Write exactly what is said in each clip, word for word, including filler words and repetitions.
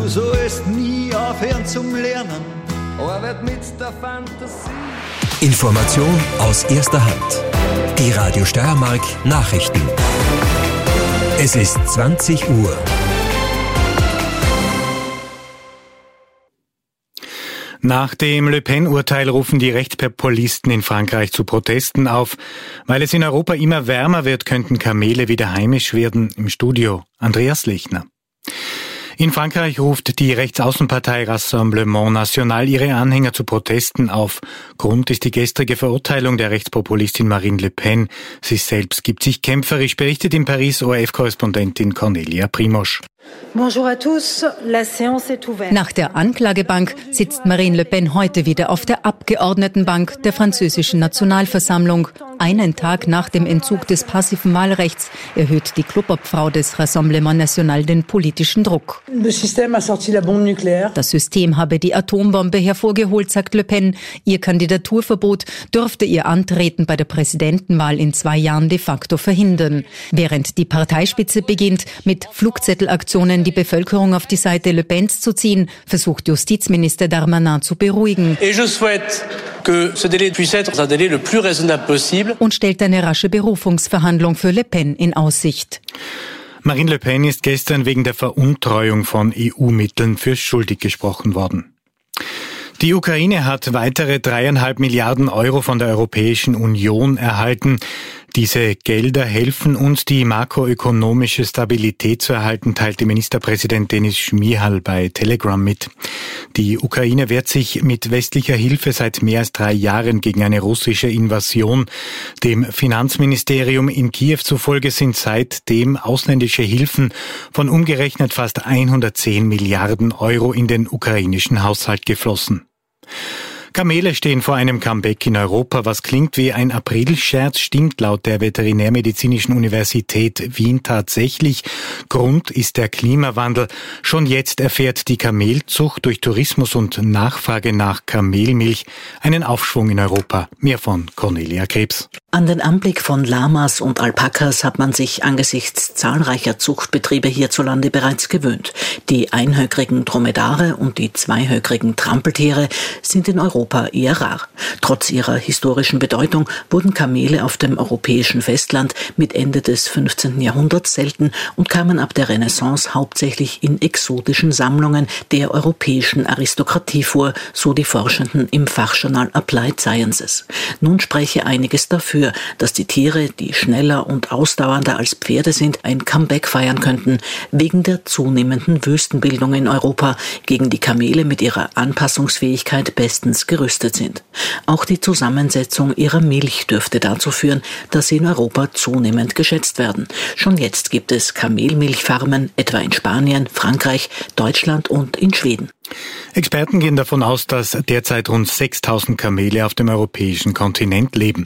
du sollst nie aufhören zum Lernen. Arbeit mit der Fantasie. Information aus erster Hand. Die Radio Steiermark Nachrichten. Es ist zwanzig Uhr. Nach dem Le Pen-Urteil rufen die Rechtspopulisten in Frankreich zu Protesten auf. Weil es in Europa immer wärmer wird, könnten Kamele wieder heimisch werden. Im Studio Andreas Lechner. In Frankreich ruft die Rechtsaußenpartei Rassemblement National ihre Anhänger zu Protesten auf. Grund ist die gestrige Verurteilung der Rechtspopulistin Marine Le Pen. Sie selbst gibt sich kämpferisch, berichtet in Paris O R F-Korrespondentin Cornelia Primosch. Bonjour à tous, la séance est ouverte. Nach der Anklagebank sitzt Marine Le Pen heute wieder auf der Abgeordnetenbank der französischen Nationalversammlung. Einen Tag nach dem Entzug des passiven Wahlrechts erhöht die Clubobfrau des Rassemblement National den politischen Druck. Das System habe die Atombombe hervorgeholt, sagt Le Pen. Ihr Kandidaturverbot dürfte ihr Antreten bei der Präsidentenwahl in zwei Jahren de facto verhindern. Während die Parteispitze beginnt, mit Flugzettelaktionen die Bevölkerung auf die Seite Le Pens zu ziehen, versucht Justizminister Darmanin zu beruhigen. Und stellt eine rasche Berufungsverhandlung für Le Pen in Aussicht. Marine Le Pen ist gestern wegen der Veruntreuung von E U-Mitteln für schuldig gesprochen worden. Die Ukraine hat weitere dreieinhalb Milliarden Euro von der Europäischen Union erhalten. Diese Gelder helfen uns, die makroökonomische Stabilität zu erhalten, teilte Ministerpräsident Denis Šmyhal bei Telegram mit. Die Ukraine wehrt sich mit westlicher Hilfe seit mehr als drei Jahren gegen eine russische Invasion. Dem Finanzministerium in Kiew zufolge sind seitdem ausländische Hilfen von umgerechnet fast hundertzehn Milliarden Euro in den ukrainischen Haushalt geflossen. Kamele stehen vor einem Comeback in Europa. Was klingt wie ein Aprilscherz, stimmt laut der Veterinärmedizinischen Universität Wien tatsächlich. Grund ist der Klimawandel. Schon jetzt erfährt die Kamelzucht durch Tourismus und Nachfrage nach Kamelmilch einen Aufschwung in Europa. Mehr von Cornelia Krebs. An den Anblick von Lamas und Alpakas hat man sich angesichts zahlreicher Zuchtbetriebe hierzulande bereits gewöhnt. Die einhöckrigen Dromedare und die zweihöckrigen Trampeltiere sind in Europa eher rar. Trotz ihrer historischen Bedeutung wurden Kamele auf dem europäischen Festland mit Ende des fünfzehnten Jahrhunderts selten und kamen ab der Renaissance hauptsächlich in exotischen Sammlungen der europäischen Aristokratie vor, so die Forschenden im Fachjournal Applied Sciences. Nun spreche einiges dafür, dass die Tiere, die schneller und ausdauernder als Pferde sind, ein Comeback feiern könnten, wegen der zunehmenden Wüstenbildung in Europa, gegen die Kamele mit ihrer Anpassungsfähigkeit bestens gerüstet sind. Auch die Zusammensetzung ihrer Milch dürfte dazu führen, dass sie in Europa zunehmend geschätzt werden. Schon jetzt gibt es Kamelmilchfarmen, etwa in Spanien, Frankreich, Deutschland und in Schweden. Experten gehen davon aus, dass derzeit rund sechstausend Kamele auf dem europäischen Kontinent leben.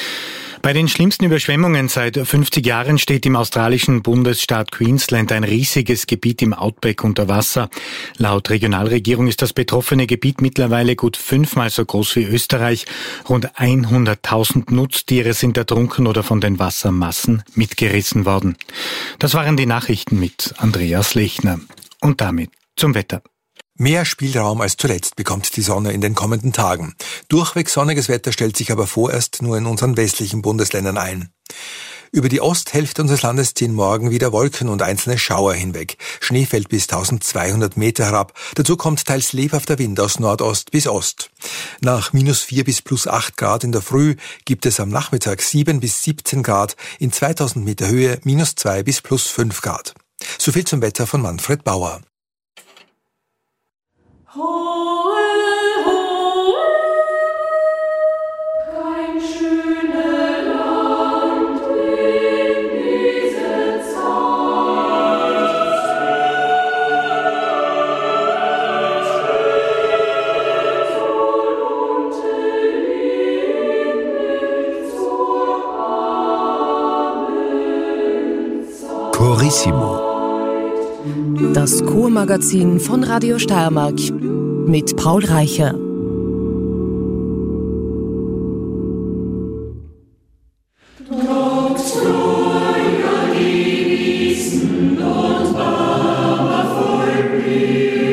Bei den schlimmsten Überschwemmungen seit fünfzig Jahren steht im australischen Bundesstaat Queensland ein riesiges Gebiet im Outback unter Wasser. Laut Regionalregierung ist das betroffene Gebiet mittlerweile gut fünfmal so groß wie Österreich. Rund hunderttausend Nutztiere sind ertrunken oder von den Wassermassen mitgerissen worden. Das waren die Nachrichten mit Andreas Lechner. Und damit zum Wetter. Mehr Spielraum als zuletzt bekommt die Sonne in den kommenden Tagen. Durchweg sonniges Wetter stellt sich aber vorerst nur in unseren westlichen Bundesländern ein. Über die Osthälfte unseres Landes ziehen morgen wieder Wolken und einzelne Schauer hinweg. Schnee fällt bis eintausendzweihundert Meter herab. Dazu kommt teils lebhafter Wind aus Nordost bis Ost. Nach minus vier bis plus acht Grad in der Früh gibt es am Nachmittag sieben bis siebzehn Grad, in zweitausend Meter Höhe minus zwei bis plus fünf Grad. Soviel zum Wetter von Manfred Bauer. Chorissimo. Das Kurmagazin von Radio Steiermark mit Paul Reicher. Dort früher die Wiesen und Bauer voll Blüh.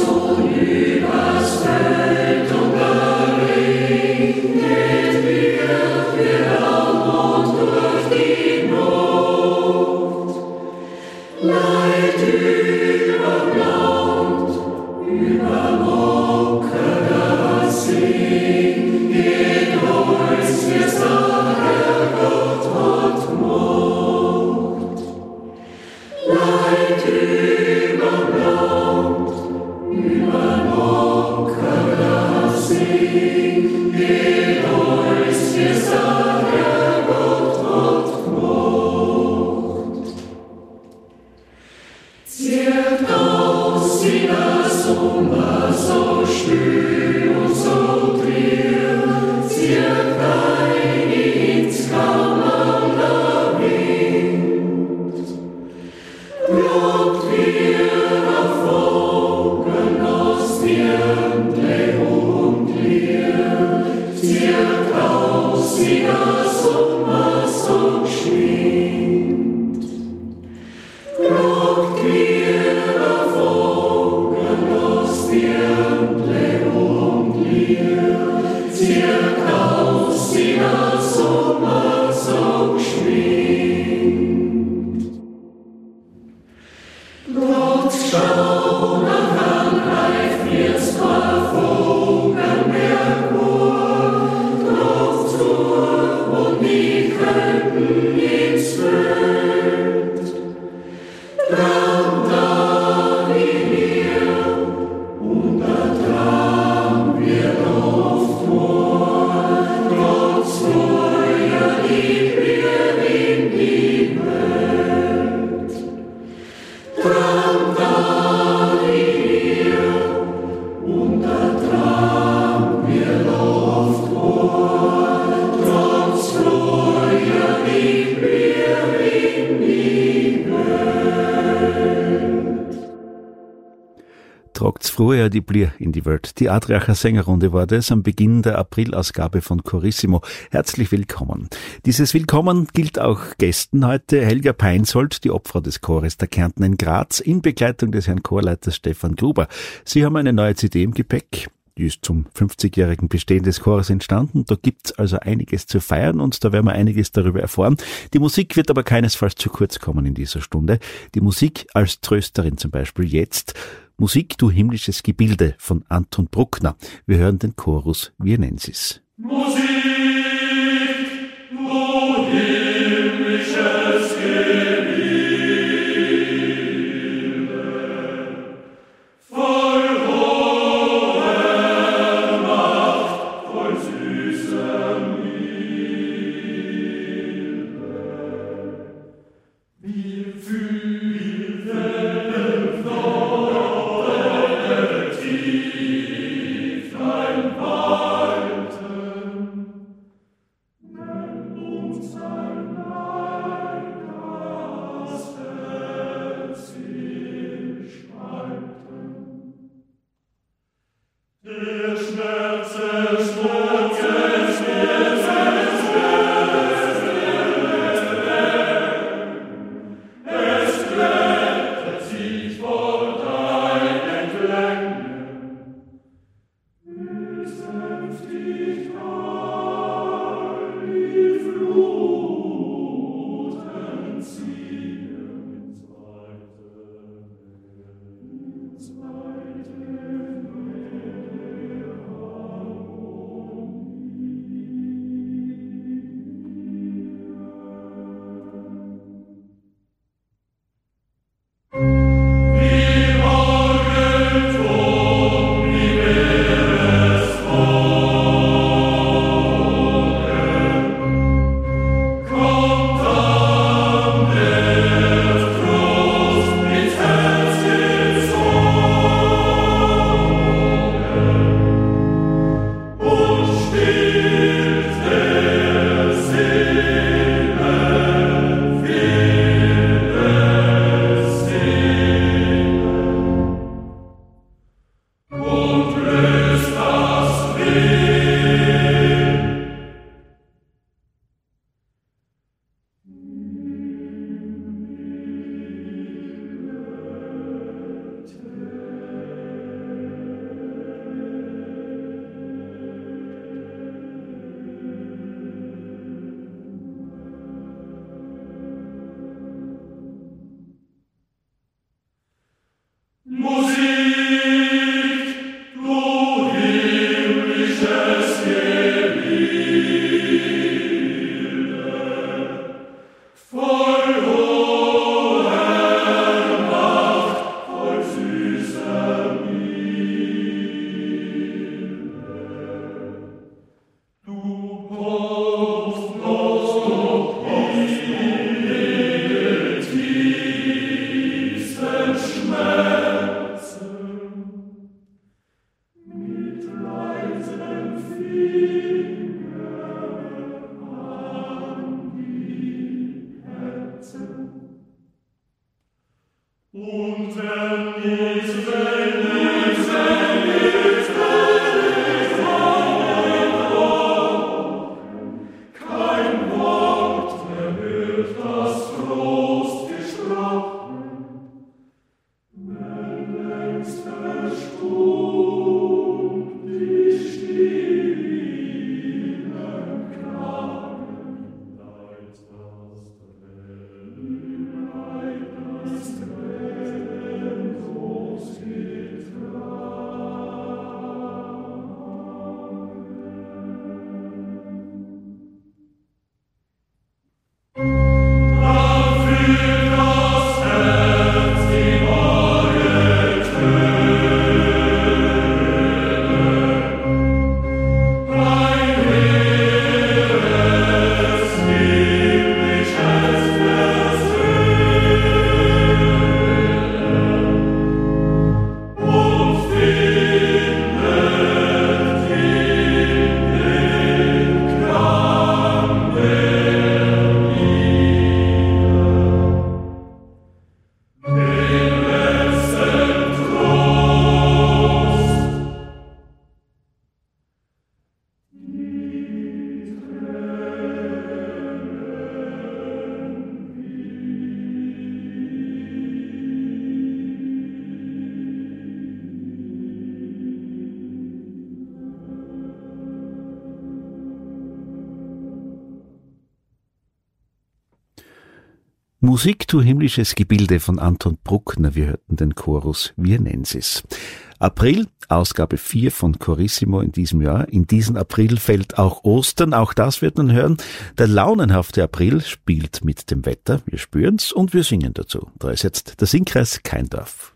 Früher die Blier in die Welt. Die Adriacher Sängerrunde war das am Beginn der Aprilausgabe von Chorissimo. Herzlich willkommen. Dieses Willkommen gilt auch Gästen heute. Helga Peinsold, die Obfrau des Chores der Kärnten in Graz, in Begleitung des Herrn Chorleiters Stefan Gruber. Sie haben eine neue C D im Gepäck. Die ist zum fünfzigjährigen Bestehen des Chores entstanden. Da gibt's also einiges zu feiern und da werden wir einiges darüber erfahren. Die Musik wird aber keinesfalls zu kurz kommen in dieser Stunde. Die Musik als Trösterin zum Beispiel jetzt. Musik, du himmlisches Gebilde von Anton Bruckner. Wir hören den Chorus Vienensis. Musik, du himmlisches Gebilde, voll hoher Macht, voll süßer Milde. Wir fühlen tief dein Walten, Musik, du himmlisches Gebilde von Anton Bruckner. Wir hörten den Chorus Wir nennen's. April, Ausgabe vier von Chorissimo in diesem Jahr. In diesen April fällt auch Ostern, auch das wird man hören. Der launenhafte April spielt mit dem Wetter, wir spüren's und wir singen dazu. Da ist jetzt der Singkreis Keindorf.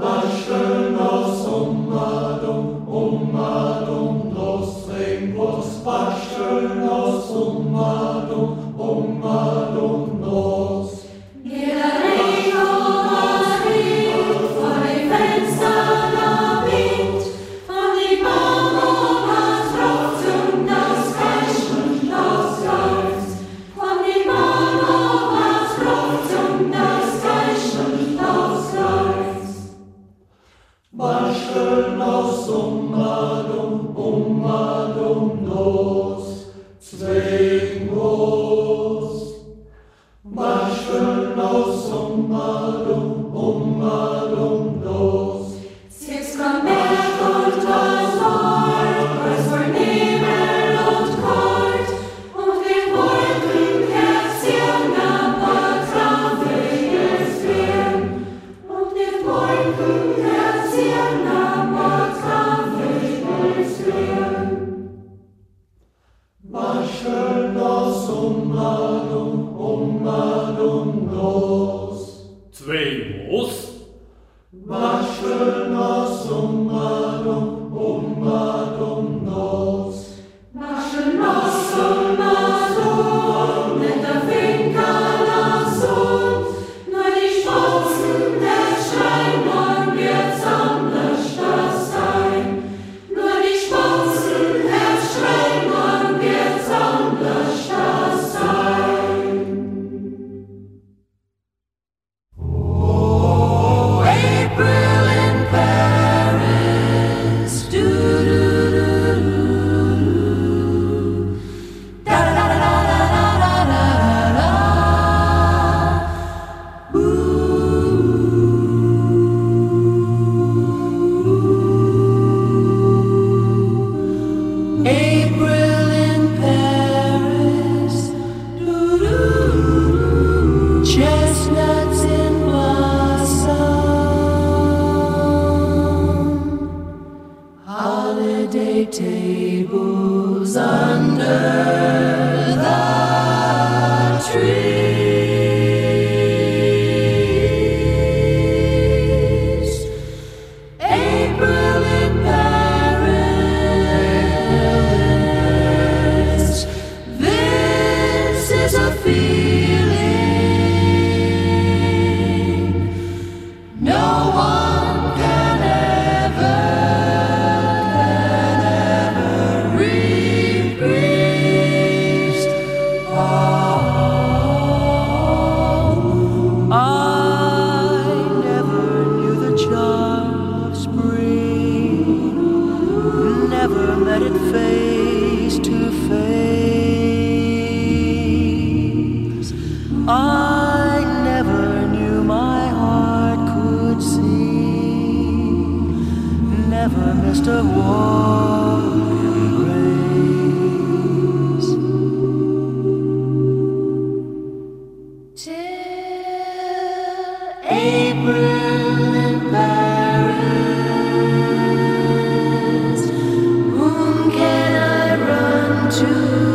Waschelnos ummadum, ummadum, nostring vos, waschelnos ummadum, ummadum, nos. Waschelnos ummadum, ummadum, nos, zwing vos. Waschelnos ummadum, ummadum, nos. Six come back und was heut, was vor Nebel und Kalt, und den Wolken herziehen, aber trauriges Werden, und den Wolken herziehen, aber trauriges Werden. Waschelnos ummadum, ummadum, nos. Zwei Moos. Waschelnos ummadum, ummadum, nos. Waschelnos ummadum, mit der Finker Sohn. Nur die Spatzen der Schreiner wird's anders das sein. Nur die Spatzen der Schreiner wird's anders das sein. Oh, April in Paris, do do do do, da da da da da da da da da, ooh. April in Paris, do do, chestnuts in blossom, holiday tables under the trees. never missed a warm embrace. Till April in Paris, whom can I run to?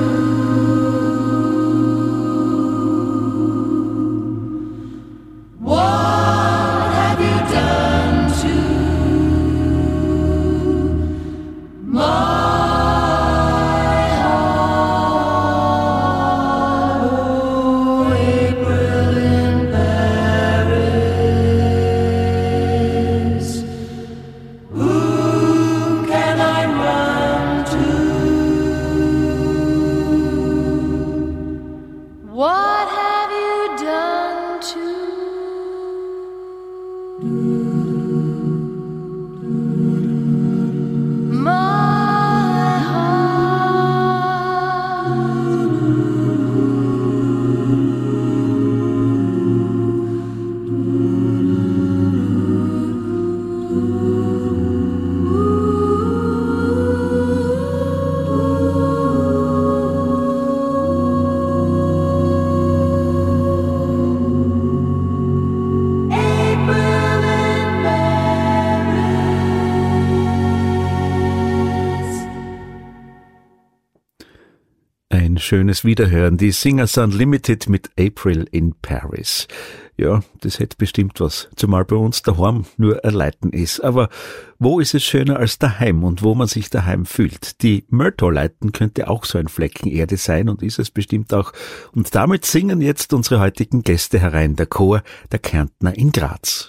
Schönes Wiederhören, die Singers Unlimited mit April in Paris. Ja, das hätte bestimmt was, zumal bei uns daheim nur erleiten ist. Aber wo ist es schöner als daheim und wo man sich daheim fühlt? Die Myrtle-Leiten könnte auch so ein Flecken Erde sein und ist es bestimmt auch. Und damit singen jetzt unsere heutigen Gäste herein, der Chor der Kärntner in Graz.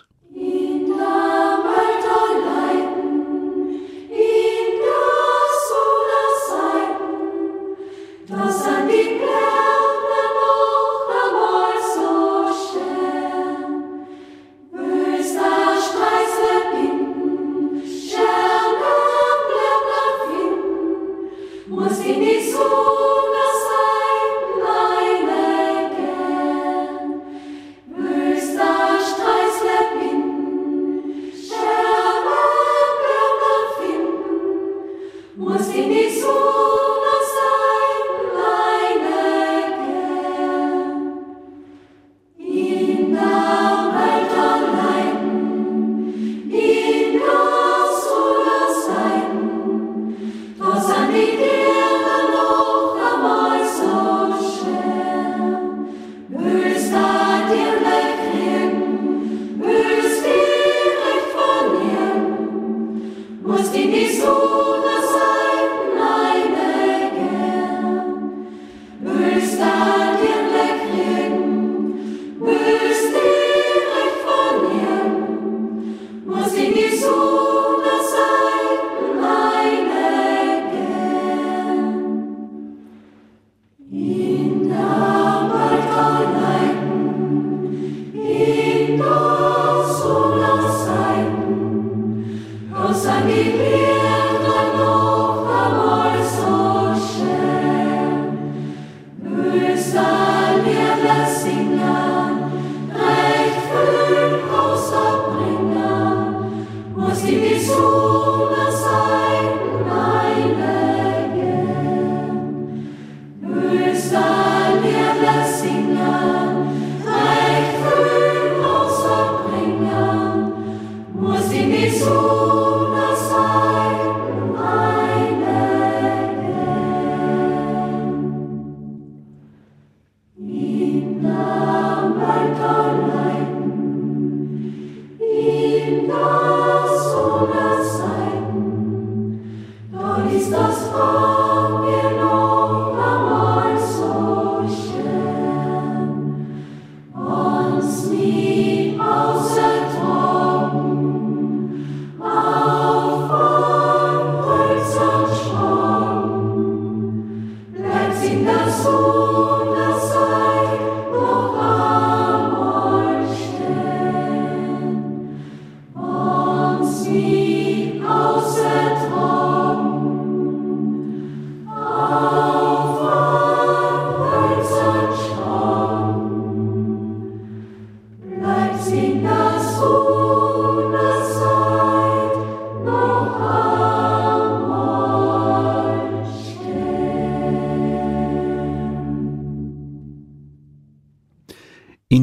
Das an die Kärntner noch einmal so schön. Böser Streißle binden, Scherne Blätter finden, muss in die Sonne Seiten einlegen. Böser Streißle binden, Scherne Blätter finden, muss in die Sonne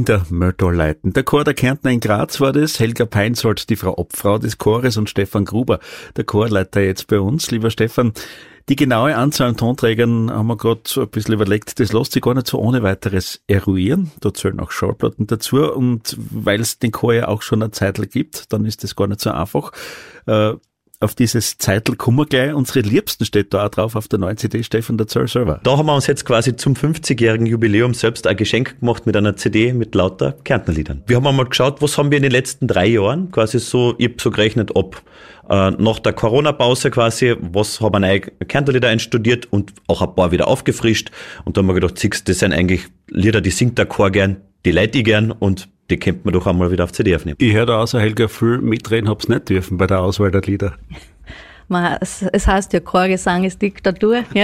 in der Möldal leiten. Der Chor der Kärntner in Graz war das, Helga Peinsold, die Frau Obfrau des Chores, und Stefan Gruber, der Chorleiter jetzt bei uns. Lieber Stefan, die genaue Anzahl an Tonträgern haben wir gerade so ein bisschen überlegt, das lässt sich gar nicht so ohne weiteres eruieren. Da zählen auch Schallplatten dazu, und weil es den Chor ja auch schon eine Zeitl gibt, dann ist das gar nicht so einfach. Äh, Auf dieses Zeitl kommen wir gleich. Unsere Liebsten steht da auch drauf auf der neuen C D, Stefan, der Zöll selber. Da haben wir uns jetzt quasi zum fünfzigjährigen Jubiläum selbst ein Geschenk gemacht mit einer C D mit lauter Kärntnerliedern. Wir haben einmal geschaut, was haben wir in den letzten drei Jahren, quasi so, ich hab so gerechnet, ob äh, nach der Corona-Pause quasi, was haben wir neue Kärntnerlieder einstudiert und auch ein paar wieder aufgefrischt. Und da haben wir gedacht, siehst, das sind eigentlich Lieder, die singt der Chor gern, die Leute ich gern, und die könnte man doch einmal wieder auf C D aufnehmen. Ich höre da außer Helga viel mitreden, hab's nicht dürfen bei der Auswahl der Lieder. Man, es, es heißt ja, Chorgesang ist Diktatur, ja.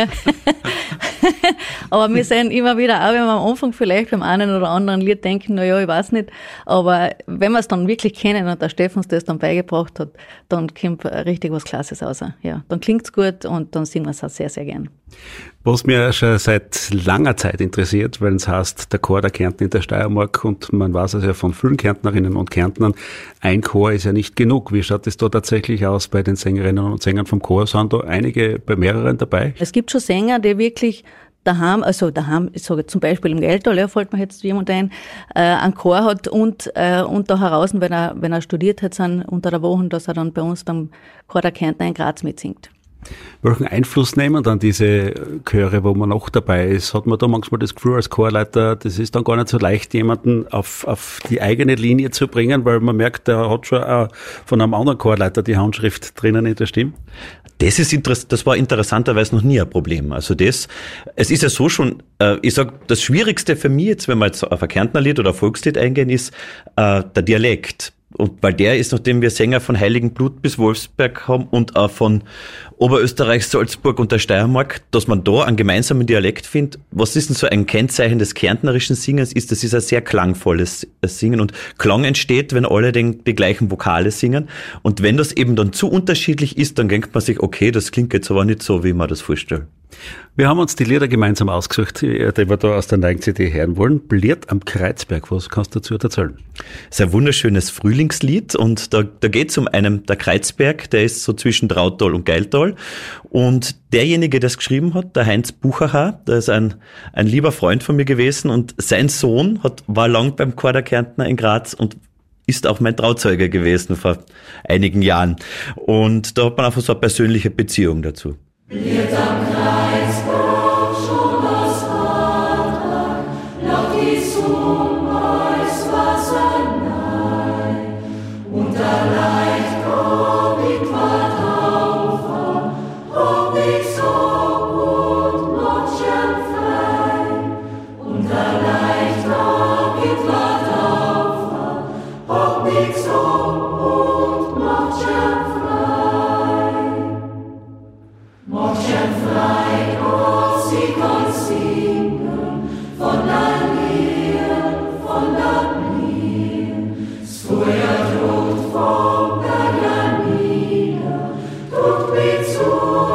Aber wir sehen immer wieder, auch wenn wir am Anfang vielleicht beim einen oder anderen Lied denken, na ja, ich weiß nicht, aber wenn wir es dann wirklich kennen und der Stefan das dann beigebracht hat, dann kommt richtig was Klasses raus. Ja, dann klingt's gut und dann singen wir es auch sehr, sehr gern. Was mir schon seit langer Zeit interessiert, weil es heißt, der Chor der Kärntner in der Steiermark, und man weiß es ja von vielen Kärntnerinnen und Kärntnern, ein Chor ist ja nicht genug. Wie schaut es da tatsächlich aus bei den Sängerinnen und Sängern vom Chor? Sind da einige bei mehreren dabei? Es gibt schon Sänger, die wirklich daheim, also daheim, ich sage zum Beispiel im Geldtal, ja, fällt mir jetzt jemand ein, äh, einen Chor hat und, äh, und da heraus, wenn er, wenn er studiert hat, sind unter der Woche, dass er dann bei uns beim Chor der Kärntner in Graz mitsingt. Welchen Einfluss nehmen dann diese Chöre, wo man noch dabei ist? Hat man da manchmal das Gefühl als Chorleiter, das ist dann gar nicht so leicht, jemanden auf, auf die eigene Linie zu bringen, weil man merkt, der hat schon auch von einem anderen Chorleiter die Handschrift drinnen in der Stimme? Das ist interess- das war interessanterweise noch nie ein Problem. Also das, es ist ja so schon, äh, ich sag, das Schwierigste für mich jetzt, wenn wir jetzt auf ein Kärntnerlied oder ein Volkslied eingehen, ist äh, der Dialekt. Und weil der ist, nachdem wir Sänger von Heiligenblut bis Wolfsberg haben und auch von Oberösterreich, Salzburg und der Steiermark, dass man da einen gemeinsamen Dialekt findet. Was ist denn so ein Kennzeichen des kärntnerischen Singens? Ist, das ist ein sehr klangvolles Singen, und Klang entsteht, wenn alle den, die gleichen Vokale singen. Und wenn das eben dann zu unterschiedlich ist, dann denkt man sich, okay, das klingt jetzt aber nicht so, wie man das vorstellt. Wir haben uns die Lieder gemeinsam ausgesucht, die wir da aus der neuen C D hören wollen. Bliert am Kreuzberg, was kannst du dazu erzählen? Das ist ein wunderschönes Frühlingslied, und da, da geht es um einen, der Kreuzberg, der ist so zwischen Trautal und Geiltal, und derjenige, der es geschrieben hat, der Heinz Buchacher, der ist ein, ein lieber Freund von mir gewesen, und sein Sohn hat, war lang beim Chor der Kärntner in Graz und ist auch mein Trauzeuge gewesen vor einigen Jahren, und da hat man einfach so eine persönliche Beziehung dazu. Bliert am Kreuzberg schon das Vater, lacht die Sonne weiß Wasser nein, und da leicht komm ich wart auf, ob ich so gut macht schon frei, und da leicht komm ich wart auf, ob ich so gut macht schon frei. Macht schon frei, oh, sie kann singen, von der Nähe, von der Nähe. Das Feuer droht vom Berg hernieder, tut mich zu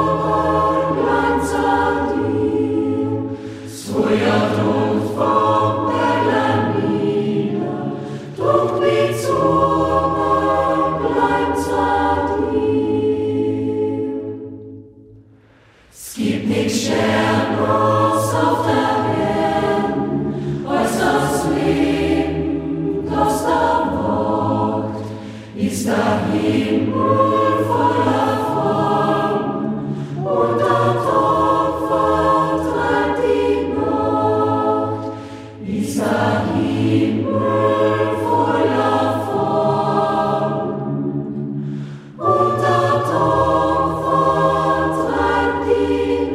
Glanz an dir. Das Feuer droht vom Berg hernieder, tut mich zu Glanz an dir. Es gibt nichts Schöneres auf der Erde, als das Leben, das da wacht. Ist der Himmel voller Farben und der Tag vertreibt die Nacht. Ist der Himmel voller Farben und der Tag vertreibt die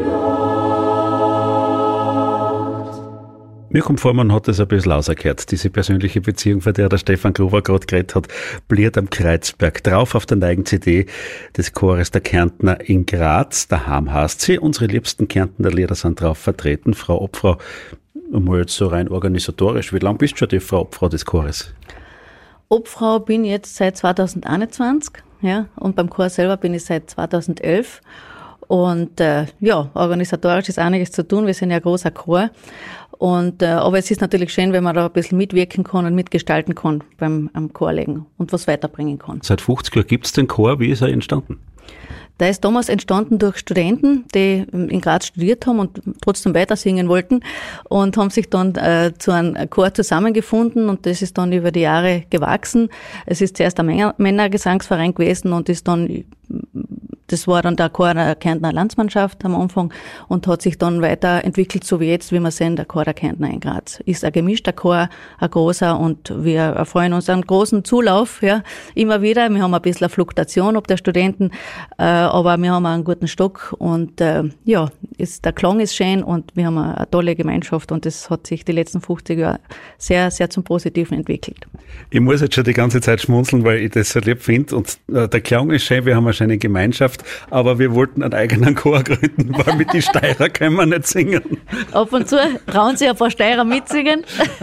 Nacht. Mir kommt vor, man hat das ein bisschen ausgehört, diese persönliche Beziehung, von der der Stefan Gruber gerade geredet hat. Bliert am Kreuzberg, drauf auf der neuen C D des Chores der Kärntner in Graz. Daheim heißt sie. Unsere liebsten Kärntner Lieder sind drauf vertreten. Frau Obfrau, mal jetzt so rein organisatorisch, wie lange bist du schon die Frau Obfrau des Chores? Obfrau bin ich jetzt seit zweitausendeinundzwanzig, ja, und beim Chor selber bin ich seit zweitausendelf. Und äh, ja, organisatorisch ist einiges zu tun. Wir sind ja ein großer Chor. Und, äh, aber es ist natürlich schön, wenn man da ein bisschen mitwirken kann und mitgestalten kann beim am Chorlegen und was weiterbringen kann. Seit fünfzig Jahren gibt es den Chor. Wie ist er entstanden? Der ist damals entstanden durch Studenten, die in Graz studiert haben und trotzdem weiter singen wollten und haben sich dann äh, zu einem Chor zusammengefunden und das ist dann über die Jahre gewachsen. Es ist zuerst ein Männer- Männergesangsverein gewesen und ist dann, das war dann der Chor der Kärntner Landsmannschaft am Anfang und hat sich dann weiterentwickelt, so wie jetzt, wie wir sehen, der Chor der Kärntner in Graz. Ist ein gemischter Chor, ein großer und wir erfreuen uns einen großen Zulauf, ja, immer wieder. Wir haben ein bisschen eine Fluktuation ob der Studenten, äh, aber wir haben auch einen guten Stock und äh, ja, ist, der Klang ist schön und wir haben eine, eine tolle Gemeinschaft und das hat sich die letzten fünfzig Jahre sehr, sehr zum Positiven entwickelt. Ich muss jetzt schon die ganze Zeit schmunzeln, weil ich das so lieb finde und äh, der Klang ist schön, wir haben eine schöne Gemeinschaft, aber wir wollten einen eigenen Chor gründen, weil mit den Steirer können wir nicht singen. Ab und zu trauen sich ein paar Steirer mitsingen.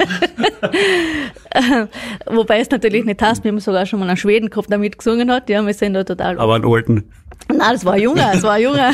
Wobei es natürlich nicht heißt, wir haben sogar schon mal einen Schweden gehabt, der mitgesungen hat. Ja, wir sind da total. Aber einen alten? Nein, das war ein Junger, das war ein Junger.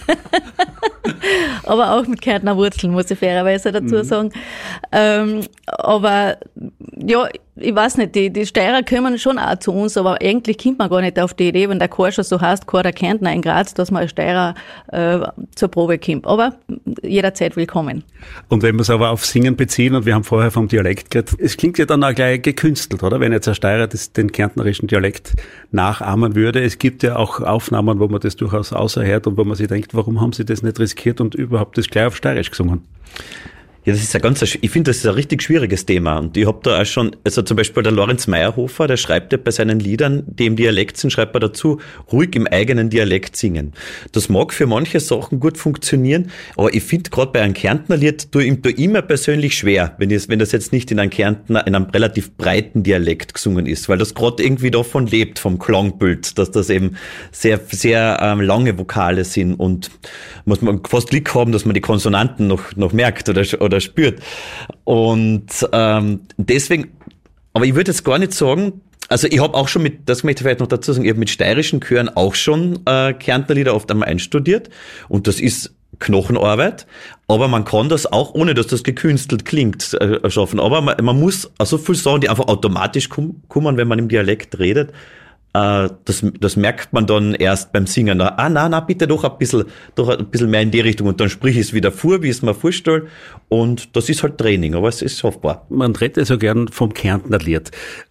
Aber auch mit Kärntner Wurzeln, muss ich fairerweise dazu sagen. Ähm, aber ja, ich weiß nicht, die, die Steirer kommen schon auch zu uns, aber eigentlich kommt man gar nicht auf die Idee, wenn der Chor schon so heißt, Chor der Kärntner in Graz, dass man als Steirer äh, zur Probe kommt. Aber jederzeit willkommen. Und wenn wir es aber auf Singen beziehen, und wir haben vorher vom Dialekt geredet, es klingt ja dann auch gleich gekünstelt, oder? Wenn jetzt ein Steirer das, den kärntnerischen Dialekt nachahmen würde. Es gibt ja auch Aufnahmen, wo man das durchaus außerhört und wo man sich denkt, warum haben sie das nicht riskiert und überhaupt das gleich auf Steirisch gesungen? Ja, das ist ein ganz, ich finde, das ist ein richtig schwieriges Thema. Und ich habe da auch schon, also zum Beispiel der Lorenz Meyerhofer, der schreibt ja bei seinen Liedern, die im Dialekt sind, schreibt er dazu, ruhig im eigenen Dialekt singen. Das mag für manche Sachen gut funktionieren, aber ich finde gerade bei einem Kärntner Lied, tue ich tu immer persönlich schwer, wenn das, wenn das jetzt nicht in einem Kärntner, in einem relativ breiten Dialekt gesungen ist, weil das gerade irgendwie davon lebt, vom Klangbild, dass das eben sehr, sehr ähm, lange Vokale sind und muss man fast Glück haben, dass man die Konsonanten noch, noch merkt oder, oder spürt. Und ähm, deswegen, aber ich würde jetzt gar nicht sagen, also ich habe auch schon mit, das möchte ich vielleicht noch dazu sagen, ich habe mit steirischen Chören auch schon äh, Kärntner Lieder oft einmal einstudiert und das ist Knochenarbeit, aber man kann das auch, ohne dass das gekünstelt klingt, äh, schaffen. Aber man, man muss also viel sagen, die einfach automatisch kommen, wenn man im Dialekt redet. Das, das merkt man dann erst beim Singen. Ah, na, na, bitte doch ein bisschen, doch ein bisschen mehr in die Richtung. Und dann sprich ich es wieder vor, wie ich es mir vorstelle. Und das ist halt Training, aber es ist schaffbar. Man redet so gern vom Kärntner Lied.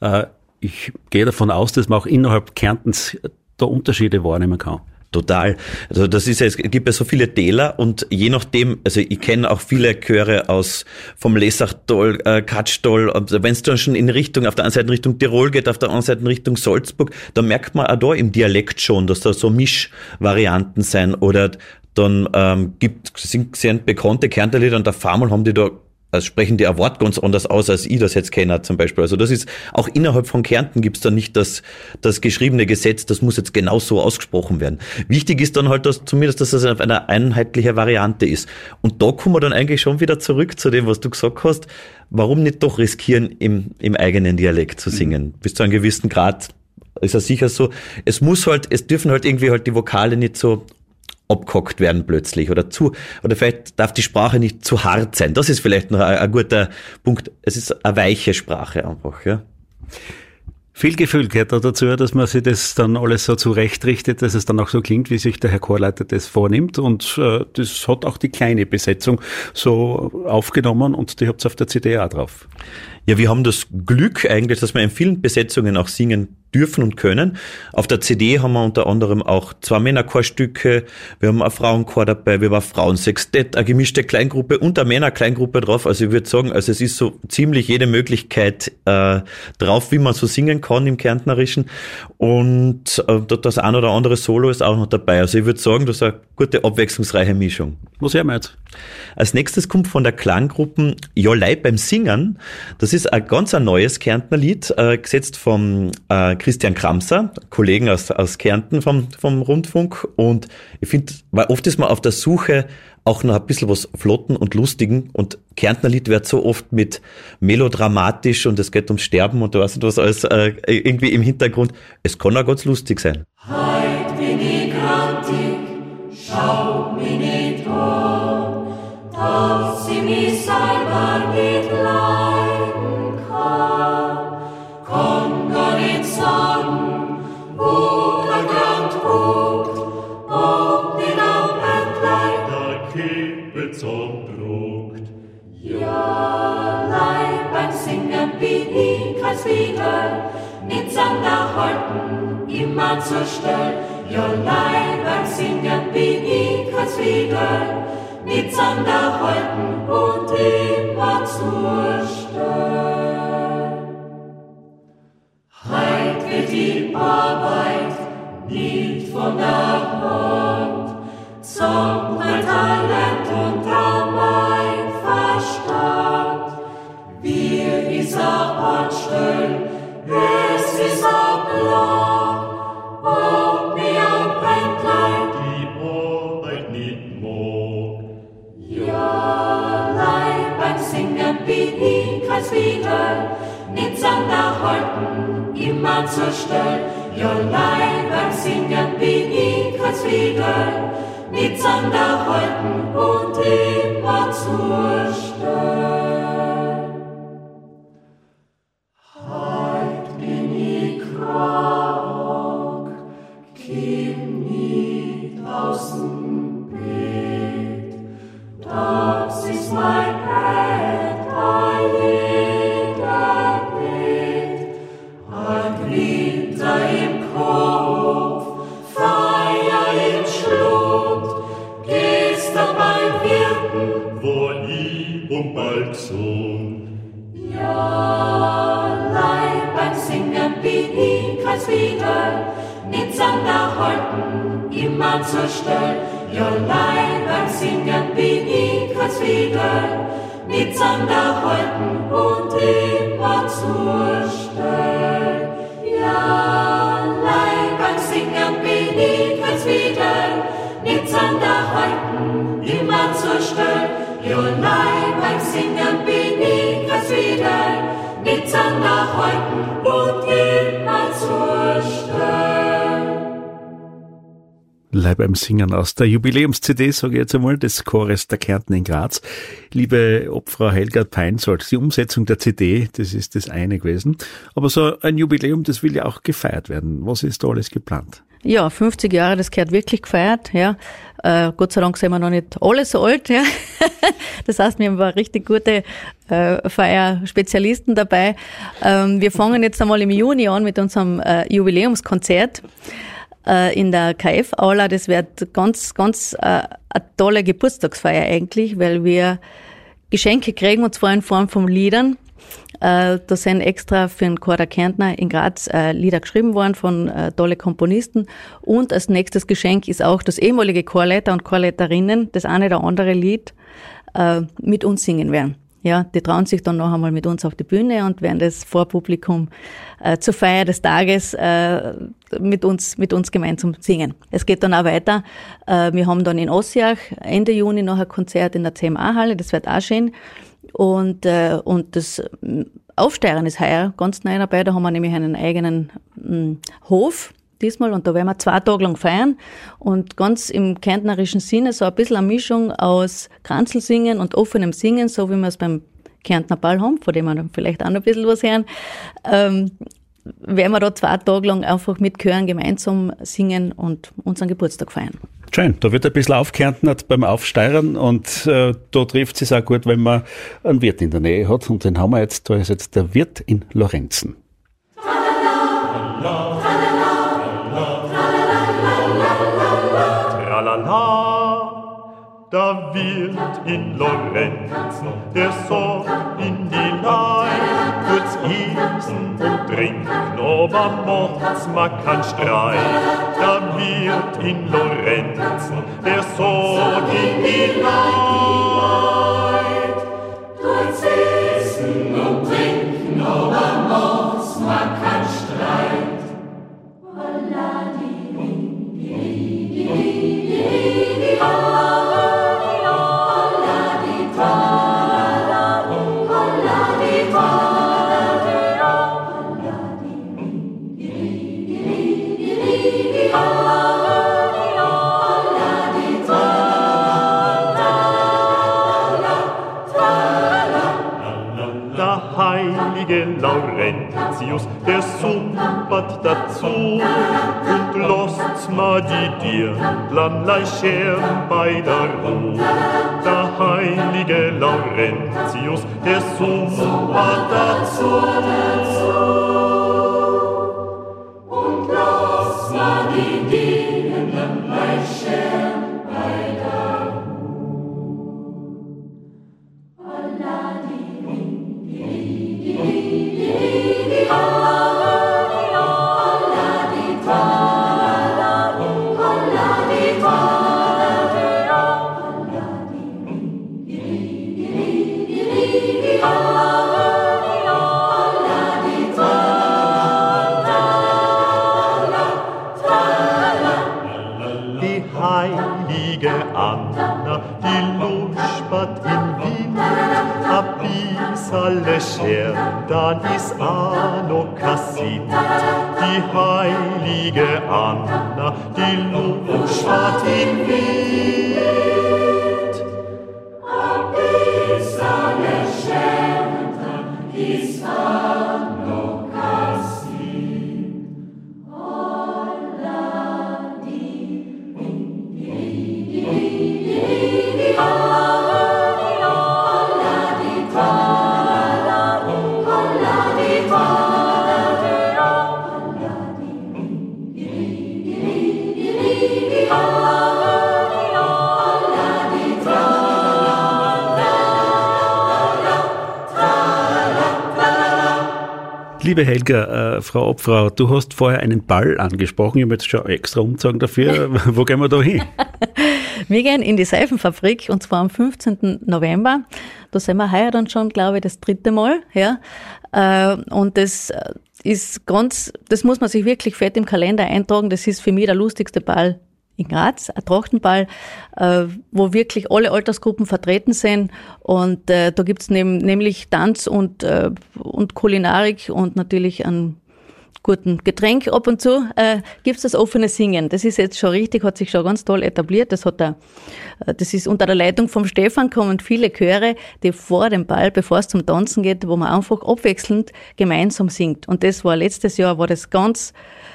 Ich gehe davon aus, dass man auch innerhalb Kärntens da Unterschiede wahrnehmen kann. Total. Also das ist ja, es gibt ja so viele Täler und je nachdem, also ich kenne auch viele Chöre aus vom Lessachtal, äh, Katschtal, also wenn es dann schon in Richtung, auf der einen Seite in Richtung Tirol geht, auf der anderen Seite in Richtung Salzburg, da merkt man auch da im Dialekt schon, dass da so Mischvarianten sein oder dann ähm, gibt sind sehr bekannte Kärntner Lieder und auf einmal haben die da also sprechen die ein Wort ganz anders aus, als ich das jetzt kenne zum Beispiel. Also das ist, auch innerhalb von Kärnten gibt es da nicht das, das geschriebene Gesetz, das muss jetzt genau so ausgesprochen werden. Wichtig ist dann halt, dass zumindest, dass das eine einheitliche Variante ist. Und da kommen wir dann eigentlich schon wieder zurück zu dem, was du gesagt hast. Warum nicht doch riskieren, im, im eigenen Dialekt zu singen? Bis zu einem gewissen Grad ist ja sicher so. Es muss halt, es dürfen halt irgendwie halt die Vokale nicht so abgehackt werden plötzlich oder zu, oder vielleicht darf die Sprache nicht zu hart sein. Das ist vielleicht noch ein, ein guter Punkt. Es ist eine weiche Sprache einfach, ja. Viel Gefühl gehört da dazu, dass man sich das dann alles so zurechtrichtet, dass es dann auch so klingt, wie sich der Herr Chorleiter das vornimmt. Und äh, das hat auch die kleine Besetzung so aufgenommen und die habt ihr auf der C D auch drauf. Ja, wir haben das Glück eigentlich, dass wir in vielen Besetzungen auch singen dürfen und können. Auf der C D haben wir unter anderem auch zwei Männerchorstücke, wir haben ein Frauenchor dabei, wir haben ein Frauensextett, eine gemischte Kleingruppe und eine Männerkleingruppe drauf. Also ich würde sagen, also es ist so ziemlich jede Möglichkeit äh, drauf, wie man so singen kann im Kärntnerischen. Und äh, das ein oder andere Solo ist auch noch dabei. Also ich würde sagen, das ist eine gute, abwechslungsreiche Mischung. Was hören wir jetzt? Als nächstes kommt von der Klanggruppe Jollei beim Singen. Das ist ein ganz ein neues Kärntner Lied, äh, gesetzt vom äh, Christian Kramser, Kollegen aus, aus Kärnten vom, vom Rundfunk. Und ich finde, weil oft ist man auf der Suche auch noch ein bisschen was Flotten und Lustigen. Und Kärntner Lied wird so oft mit melodramatisch und es geht ums Sterben und du weißt nicht was alles äh, irgendwie im Hintergrund. Es kann auch ganz lustig sein. Heut bin ich grantig, schau mich nicht an, dass ich mich selber immer zur Stelle. Ja, Leib beim Singen bin ich als wieder, nichts an der Halten und immer zur Stelle. Heut wird die Arbeit nicht von der Hand, sondern mein Talent und drum mein Verstand. Wir ist a Anstell, es ist a Plan, ob mir a Brändlein die Arbeit nicht mag. Ja, Leib beim Singen bin ich als wieder, nichts an der Halten, immer zur Stelle. Ja, Leib beim Singen bin ich als wieder, nichts an der Halten und immer zur Stelle. Heut bin ich krank, komm nicht aus dem Bett, das ist mein Bett, a jeder Bett, a Glitter im Kopf, Feier im Schlund, gestern beim Wirten, wo ich um bald gesund. Ja, Leib beim Singen bin ich als wieder, nichts an der Halten, immer zur Stelle. Ja, Leib beim Singen bin ich als wieder, nichts an der Halten und immer zur Stelle. Ja, Leib beim Singen bin ich als wieder, nichts an der Halten, immer zur Stelle. Ja, Leib beim Singen bin ich als wieder, nichts an der Halten und immer zur Stelle. Leib beim Singen aus der Jubiläums-C D, sage ich jetzt einmal, des Chores der Kärnten in Graz. Liebe Obfrau Helga Peinsold, die Umsetzung der C D, das ist das eine gewesen. Aber so ein Jubiläum, das will ja auch gefeiert werden. Was ist da alles geplant? Ja, fünfzig Jahre, das gehört wirklich gefeiert, ja. Äh, Gott sei Dank sind wir noch nicht alle so alt, ja. Das heißt, wir haben ein richtig gute äh, Feierspezialisten dabei. Ähm, wir fangen jetzt einmal im Juni an mit unserem äh, Jubiläumskonzert äh, in der K F-Aula. Das wird ganz, ganz äh, eine tolle Geburtstagsfeier eigentlich, weil wir Geschenke kriegen, und zwar in Form von Liedern. Äh, da sind extra für den Chor der Kärntner in Graz äh, Lieder geschrieben worden von äh, tolle Komponisten. Und als nächstes Geschenk ist auch das ehemalige Chorleiter und Chorleiterinnen, das eine oder andere Lied äh, mit uns singen werden. Ja, die trauen sich dann noch einmal mit uns auf die Bühne und werden das vor Publikum äh, zur Feier des Tages äh, mit uns mit uns gemeinsam singen. Es geht dann auch weiter. Äh, wir haben dann in Ossiach Ende Juni noch ein Konzert in der C M A-Halle, das wird auch schön. Und, äh, und das Aufsteigen ist heuer ganz neu dabei. Da haben wir nämlich einen eigenen mh, Hof diesmal und da werden wir zwei Tage lang feiern und ganz im kärntnerischen Sinne so ein bisschen eine Mischung aus Kranzelsingen und offenem Singen, so wie wir es beim Kärntner Ball haben, von dem wir dann vielleicht auch noch ein bisschen was hören, ähm, werden wir da zwei Tage lang einfach mit Chören gemeinsam singen und unseren Geburtstag feiern. Schön, da wird ein bisschen aufgekärntnet beim Aufsteigern und äh, da trifft es sich auch gut, wenn man einen Wirt in der Nähe hat und den haben wir jetzt, da ist jetzt der Wirt in Lorenzen. Tralala, der Wirt in Lorenzen, der sorgt in die Leih, tut's essen und trinken, aber macht's ma kein Streit. Der Wirt in Lorenzen, der sorgt in die Leih, tut's essen und trinken, aber macht's ma kein Streit. Laurentius, der sumpert dazu und lasst ma die Dirndlerlei scheren bei der Ruh. Der heilige Laurentius, der sumpert dazu und lasst die heilige Anna, die luspert im Wind, a bissale Scher, dann is a no Kassit. Die heilige Anna, die luspert im Wind, a bissale Scher, dann is a no Kassit. Liebe Helga, äh, Frau Obfrau, du hast vorher einen Ball angesprochen. Ich habe jetzt schon extra umgezogen dafür. Wo gehen wir da hin? Wir gehen in die Seifenfabrik und zwar am fünfzehnten November. Da sind wir heuer dann schon, glaube ich, das dritte Mal. Ja. Äh, und das ist ganz, das muss man sich wirklich fett im Kalender eintragen. Das ist für mich der lustigste Ball in Graz, ein Trachtenball, äh, wo wirklich alle Altersgruppen vertreten sind. Und äh, da gibt's neben, nämlich Tanz und, äh, und Kulinarik und natürlich einen guten Getränk ab und zu, äh, gibt's das offene Singen. Das ist jetzt schon richtig, hat sich schon ganz toll etabliert. Das hat er, das ist unter der Leitung vom Stefan, kommen viele Chöre, die vor dem Ball, bevor es zum Tanzen geht, wo man einfach abwechselnd gemeinsam singt. Und das war letztes Jahr, war das ganz,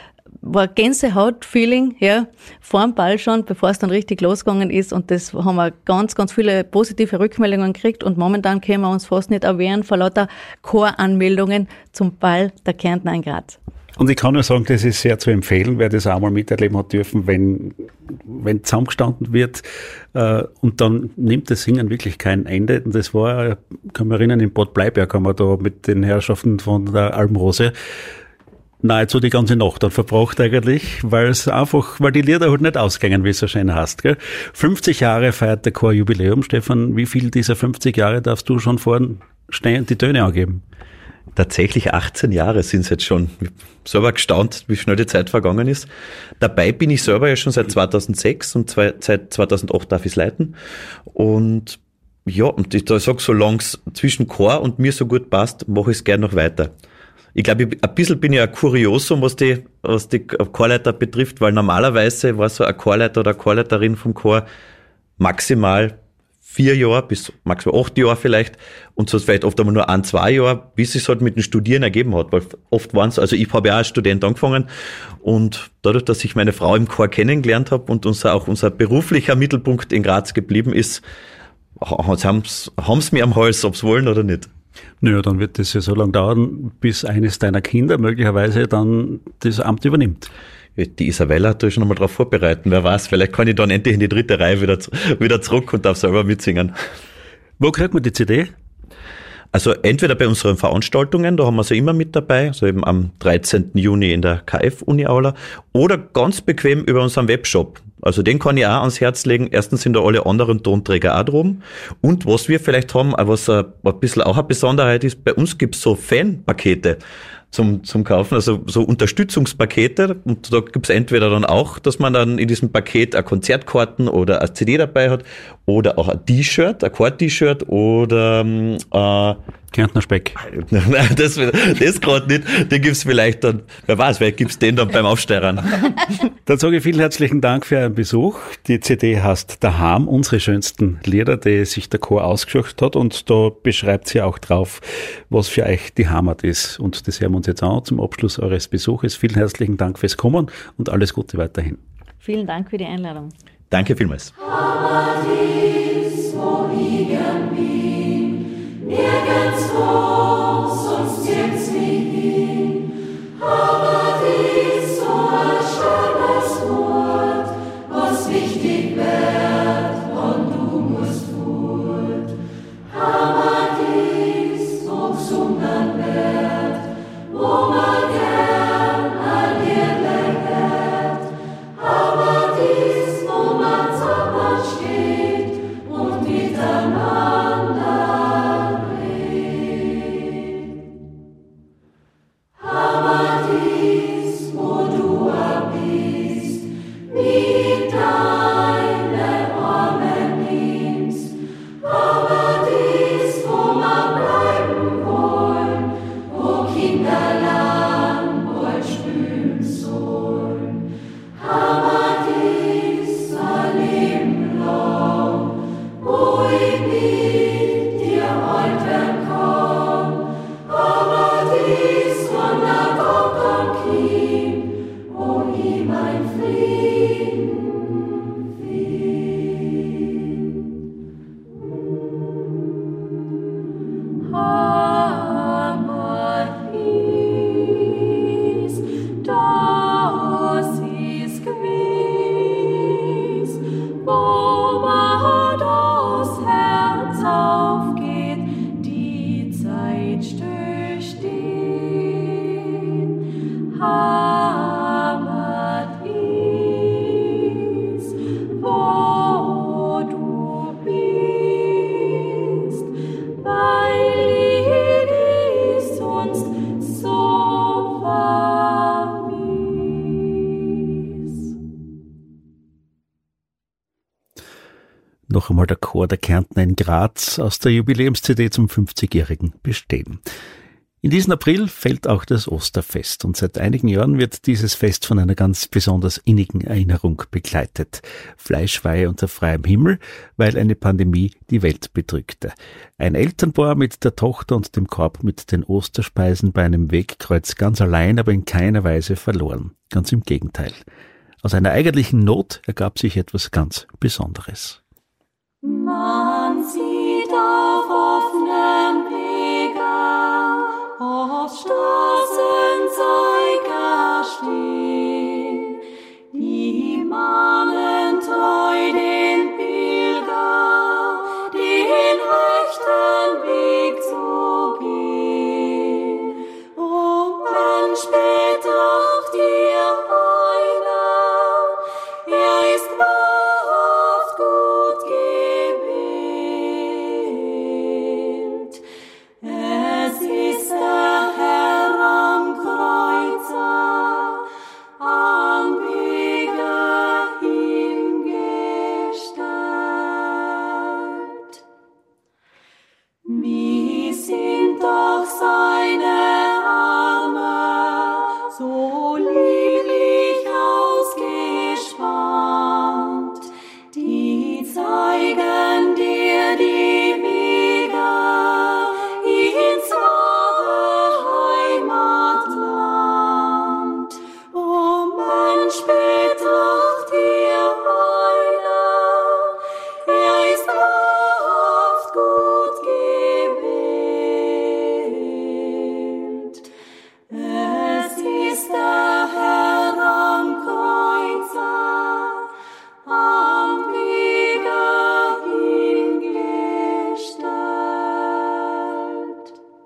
war Gänsehaut-Feeling, ja, vor dem Ball schon, bevor es dann richtig losgegangen ist. Und das haben wir ganz, ganz viele positive Rückmeldungen gekriegt. Und momentan können wir uns fast nicht erwehren vor lauter Choranmeldungen zum Ball der Kärntner in Graz. Und ich kann nur sagen, das ist sehr zu empfehlen, wer das auch mal miterleben hat dürfen, wenn, wenn zusammengestanden wird, äh, und dann nimmt das Singen wirklich kein Ende. Und das war, kann mich erinnern, in Bad Bleiberg haben wir da mit den Herrschaften von der Almrose nahezu die ganze Nacht dann verbracht eigentlich, weil es einfach, weil die Lieder halt nicht ausgängen, wie es so schön heißt, gell? fünfzig Jahre feiert der Chor Jubiläum. Stefan, wie viel dieser fünfzig Jahre darfst du schon vorne stehen, die Töne angeben? Tatsächlich achtzehn Jahre sind es jetzt schon. Ich habe selber gestaunt, wie schnell die Zeit vergangen ist. Dabei bin ich selber ja schon seit zweitausendsechs und seit zweitausendacht darf ich es leiten. Und ja, und ich sage, solange es zwischen Chor und mir so gut passt, mache ich es gerne noch weiter. Ich glaube, ein bisschen bin ich ein Kuriosum, was die, was die Chorleiter betrifft, weil normalerweise war so ein Chorleiter oder eine Chorleiterin vom Chor maximal vier Jahre bis maximal acht Jahre vielleicht und so vielleicht oft einmal nur ein, zwei Jahre, bis es halt mit den Studieren ergeben hat, weil oft waren es, also ich habe ja auch als Student angefangen und dadurch, dass ich meine Frau im Chor kennengelernt habe und unser, auch unser beruflicher Mittelpunkt in Graz geblieben ist, haben sie mir am Hals, ob sie wollen oder nicht. Naja, dann wird das ja so lange dauern, bis eines deiner Kinder möglicherweise dann das Amt übernimmt. Die Isabella tue ich schon einmal darauf vorbereiten. Wer weiß, vielleicht kann ich dann endlich in die dritte Reihe wieder, wieder zurück und darf selber mitsingen. Wo kriegt man die C D? Also entweder bei unseren Veranstaltungen, da haben wir sie immer mit dabei, also eben am dreizehnten Juni in der K F-Uni-Aula, oder ganz bequem über unseren Webshop. Also den kann ich auch ans Herz legen. Erstens sind da alle anderen Tonträger auch drum. Und was wir vielleicht haben, was ein bisschen auch eine Besonderheit ist, bei uns gibt's so Fanpakete zum zum Kaufen, also so Unterstützungspakete. Und da gibt's entweder dann auch, dass man dann in diesem Paket eine Konzertkarten oder eine C D dabei hat oder auch ein T-Shirt, ein Chor-T-Shirt oder äh, Kärntner Speck. Nein, das, das gerade nicht. Den gibt's vielleicht dann, wer weiß, vielleicht gibt's den dann beim Aufsteigern. Dann sage ich vielen herzlichen Dank für Ihren Besuch. Die C D heißt Daheim, unsere schönsten Lieder, die sich der Chor ausgesucht hat. Und da beschreibt sie auch drauf, was für euch die Heimat ist. Und das hören wir uns jetzt an zum Abschluss eures Besuches. Vielen herzlichen Dank fürs Kommen und alles Gute weiterhin. Vielen Dank für die Einladung. Danke vielmals. Heimat ist, wo ich gern bin, nirgendwo, sonst jetzt wie hin. Heimat ist so ein schönes Wort, was wichtig wird, und du musst fort. Heimat ist, wo gesungen wird, wo man gern ein Liedlein hört. Heimat ist, wo man zusammen steht und miteinander redet. Heimat ist, wo du bist, mit Noch einmal der Chor der Kärntner in Graz aus der Jubiläums-C D zum fünfzigjährigen Bestehen. In diesem April fällt auch das Osterfest und seit einigen Jahren wird dieses Fest von einer ganz besonders innigen Erinnerung begleitet. Fleischweihe unter freiem Himmel, weil eine Pandemie die Welt bedrückte. Ein Elternpaar mit der Tochter und dem Korb mit den Osterspeisen bei einem Wegkreuz ganz allein, aber in keiner Weise verloren. Ganz im Gegenteil. Aus einer eigentlichen Not ergab sich etwas ganz Besonderes. Man sieht auf offenem Wege auf Straßenzeiger stehen, die mahnen treu den Pilger, den rechten Weg zu gehen. O Mensch, betracht dir einer, er ist wahrhaft gut gewählt. Es ist der Herr am Kreuze, am Wege hingestellt. Wie sind doch seine Arme so lieblich ausgespannt, die zeigen dir die Wege ins wahre Heimatland. O Mensch, betracht dir einer, er ist wahrhaft gut gewählt. Es ist der Herr am Kreuze, am Wege hingestellt.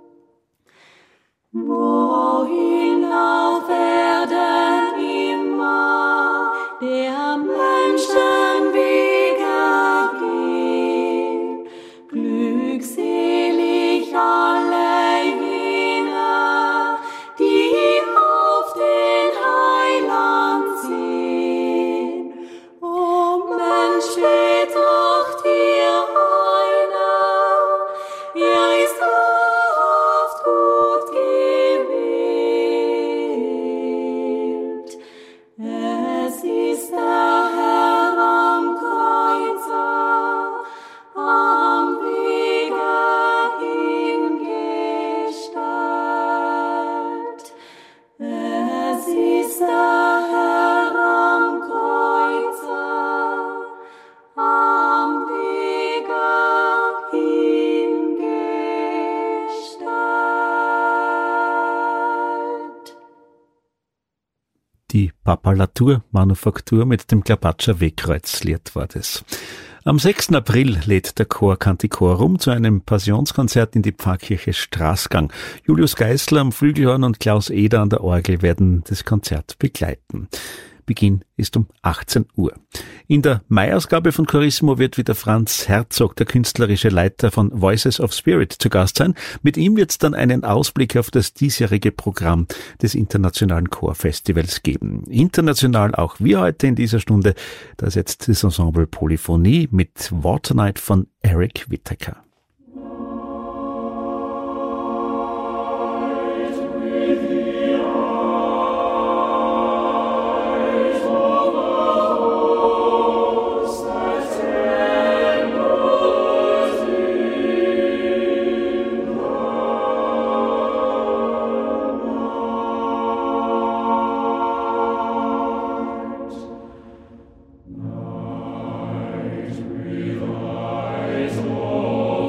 Wohin auf Erden immer der Menschen Wege gehen, glückselig alle jene, die auf den Heiland sehen. O Mensch, betracht dir einer, er ist wahrhaft gut gewählt. Es ist der Herr am Kreuze, am Wege hingestellt. Es ist der Herr am Kreuze, am Wege hingestellt. Die Papalatur-Manufaktur mit dem Klabatscher Wegkreuzlied war das. Am sechsten April lädt der Chor Canticorum zu einem Passionskonzert in die Pfarrkirche Straßgang. Julius Geißler am Flügelhorn und Klaus Eder an der Orgel werden das Konzert begleiten. Beginn ist um achtzehn Uhr. In der Mai-Ausgabe von Chorissimo wird wieder Franz Herzog, der künstlerische Leiter von Voices of Spirit, zu Gast sein. Mit ihm wird es dann einen Ausblick auf das diesjährige Programm des Internationalen Chorfestivals geben. International auch wir heute in dieser Stunde. Da ist jetzt das Ensemble Polyphonie mit Waternight von Eric Whittaker. Oh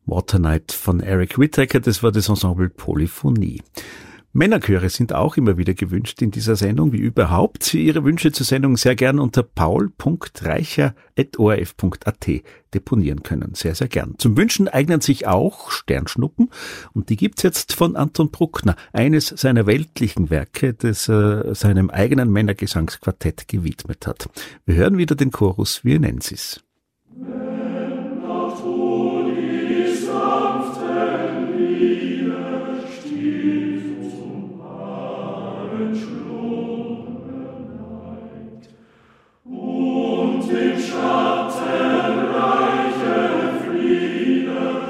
Water Night von Eric Whittaker, das war das Ensemble Polyphonie. Männerchöre sind auch immer wieder gewünscht in dieser Sendung, wie überhaupt. Ihre Wünsche zur Sendung sehr gern unter paul punkt reicher at o r f punkt a t deponieren können. Sehr, sehr gern. Zum Wünschen eignen sich auch Sternschnuppen und die gibt's jetzt von Anton Bruckner, eines seiner weltlichen Werke, das er seinem eigenen Männergesangsquartett gewidmet hat. Wir hören wieder den Chorus Vienensis. Im Schatten reiche Friede,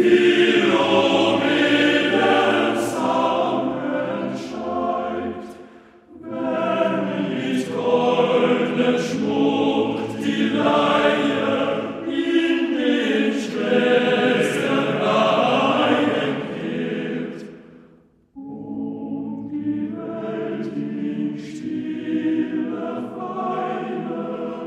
Philomelen Sonnenscheid. Wenn mit goldnem Schmuck die Leihe in den Schwesternreihen hebt und die Welt in stille Weile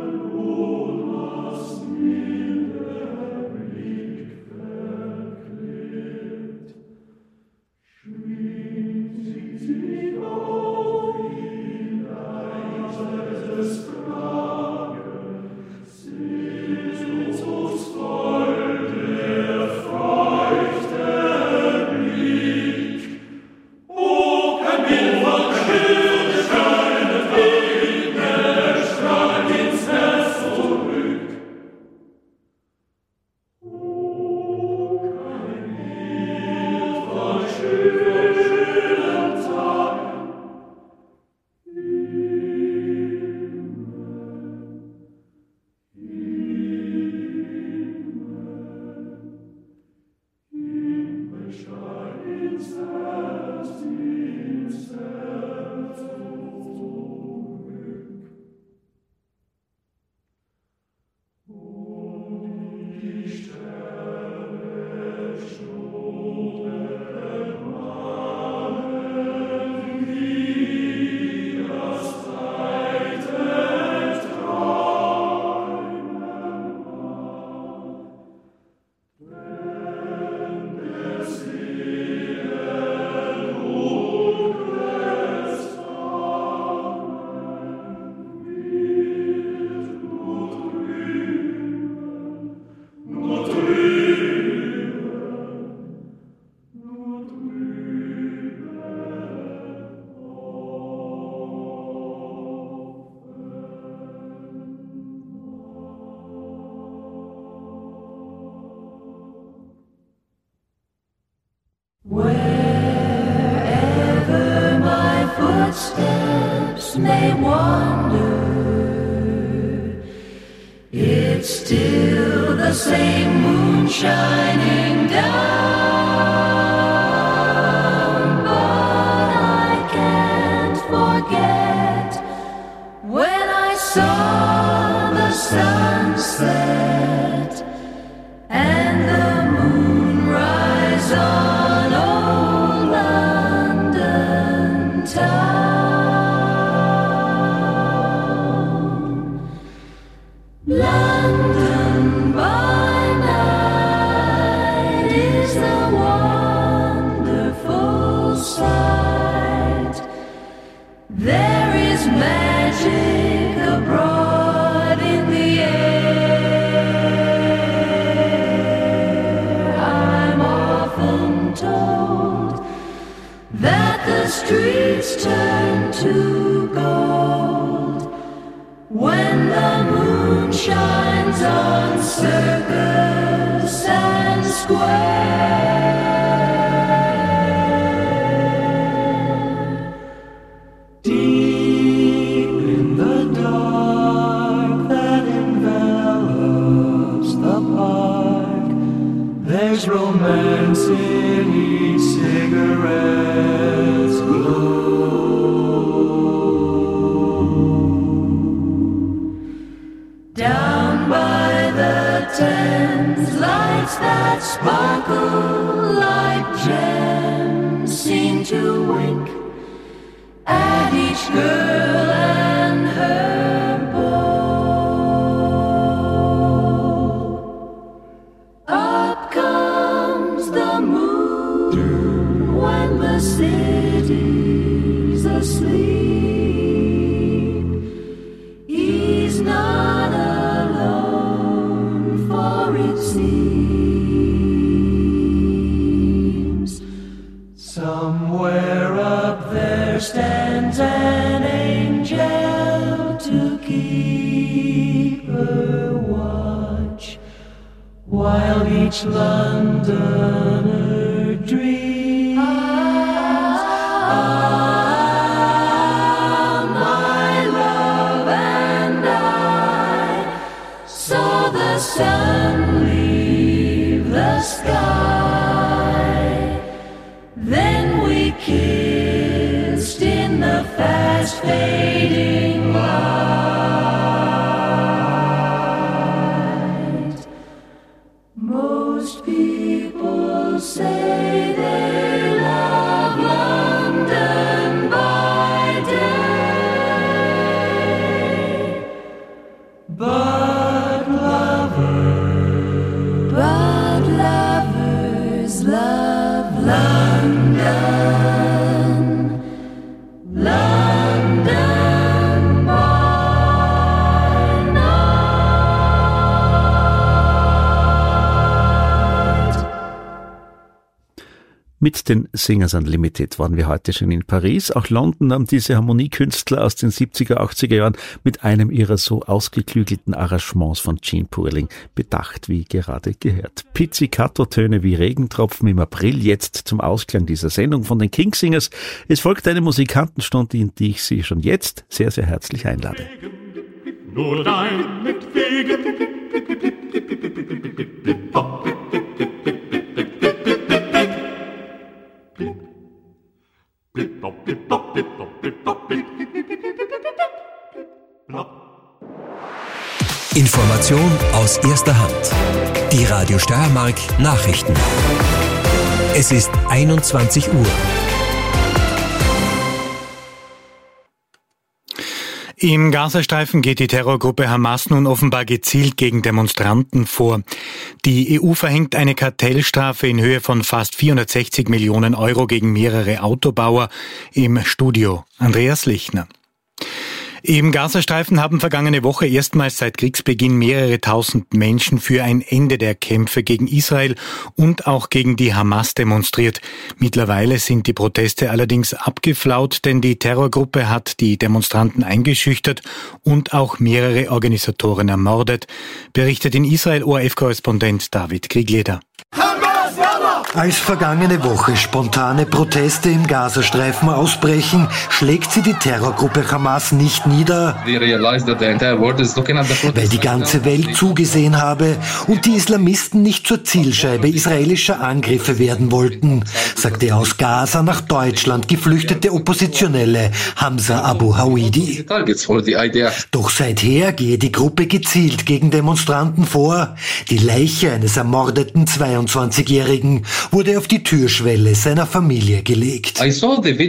Wherever my footsteps may wander, it's still the same moon shining down. But I can't forget when I saw the sunset and the moon rise on town. London by night is a wonderful sight. There is magic abroad in the air. I'm often told that the streets turn to gold when the moon shines on Circus and Square. Deep in the dark that envelops the park, there's romance in each cigarette's glow. Down by the Thames, lights that sparkle like gems seem to wink at each girl and her beau. Up comes the city's asleep. He's not alone, for it seems somewhere up there stands an angel to keep her watch, while each Londoner dreams. Ah, my love and I saw the sun leave the sky. Then we kissed in the fast fading light. Most people say they love London by day, but lovers, but lovers love London, London by night. Mit den Singers Unlimited waren wir heute schon in Paris. Auch London haben diese Harmoniekünstler aus den siebziger, achtziger Jahren mit einem ihrer so ausgeklügelten Arrangements von Gene Purling bedacht, wie gerade gehört. Pizzicato-Töne wie Regentropfen im April, jetzt zum Ausklang dieser Sendung von den Kingsingers. Es folgt eine Musikantenstunde, in die ich Sie schon jetzt sehr, sehr herzlich einlade. Nur deinetwegen. Information aus erster Hand. Die Radio Steiermark Nachrichten. Es ist einundzwanzig Uhr. Im Gazastreifen geht die Terrorgruppe Hamas nun offenbar gezielt gegen Demonstranten vor. Die E U verhängt eine Kartellstrafe in Höhe von fast vierhundertsechzig Millionen Euro gegen mehrere Autobauer. Im Studio Andreas Lichner. Im Gazastreifen haben vergangene Woche erstmals seit Kriegsbeginn mehrere tausend Menschen für ein Ende der Kämpfe gegen Israel und auch gegen die Hamas demonstriert. Mittlerweile sind die Proteste allerdings abgeflaut, denn die Terrorgruppe hat die Demonstranten eingeschüchtert und auch mehrere Organisatoren ermordet, berichtet in Israel O R F-Korrespondent David Kriegleder. Als vergangene Woche spontane Proteste im Gazastreifen ausbrechen, schlägt sie die Terrorgruppe Hamas nicht nieder, weil die ganze Welt zugesehen habe und die Islamisten nicht zur Zielscheibe israelischer Angriffe werden wollten, sagte aus Gaza nach Deutschland geflüchtete Oppositionelle Hamza Abu Hawidi. Doch seither gehe die Gruppe gezielt gegen Demonstranten vor. Die Leiche eines ermordeten zweiundzwanzigjährigen wurde auf die Türschwelle seiner Familie gelegt. Ich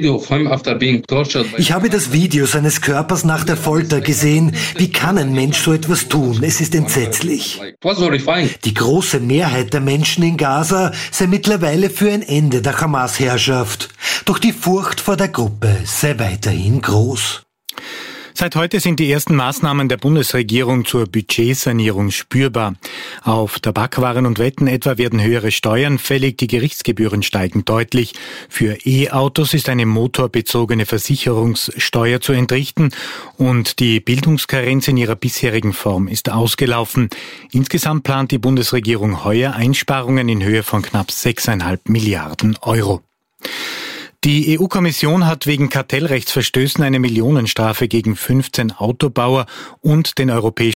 habe das Video seines Körpers nach der Folter gesehen. Wie kann ein Mensch so etwas tun? Es ist entsetzlich. Die große Mehrheit der Menschen in Gaza sei mittlerweile für ein Ende der Hamas-Herrschaft. Doch die Furcht vor der Gruppe sei weiterhin groß. Seit heute sind die ersten Maßnahmen der Bundesregierung zur Budgetsanierung spürbar. Auf Tabakwaren und Wetten etwa werden höhere Steuern fällig, die Gerichtsgebühren steigen deutlich. Für E-Autos ist eine motorbezogene Versicherungssteuer zu entrichten und die Bildungskarenz in ihrer bisherigen Form ist ausgelaufen. Insgesamt plant die Bundesregierung heuer Einsparungen in Höhe von knapp sechseinhalb Milliarden Euro. Die E U-Kommission hat wegen Kartellrechtsverstößen eine Millionenstrafe gegen fünfzehn Autobauer und den Europäischen